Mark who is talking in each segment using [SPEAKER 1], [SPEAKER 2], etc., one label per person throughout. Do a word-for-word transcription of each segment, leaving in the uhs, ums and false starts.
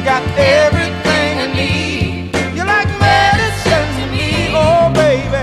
[SPEAKER 1] got everything I need. You're like medicine to me, oh baby.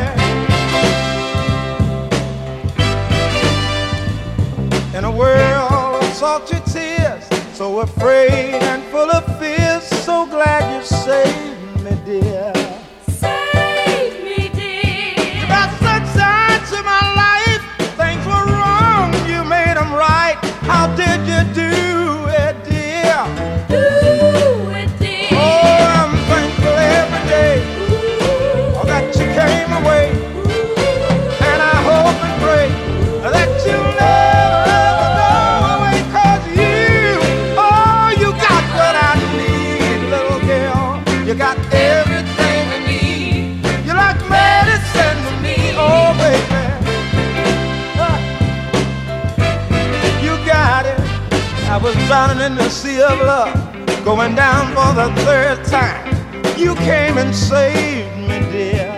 [SPEAKER 1] In a world of salty tears, so afraid and full of fears, so glad you saved me, dear.
[SPEAKER 2] Save me, dear.
[SPEAKER 1] You brought sunshine to my life. Things were wrong, you made them right. How did you do it, dear?
[SPEAKER 2] Do it, dear.
[SPEAKER 1] Oh, I'm thankful every day. Oh, that you came away. And I hope and pray that you'll never ever go away. 'Cause you, oh, you got what I need, little girl. You got everything I need. You're like medicine to me, oh baby. Ah, you got it. I was drowning in the sea of love, going down for the third time. You came and saved me, dear.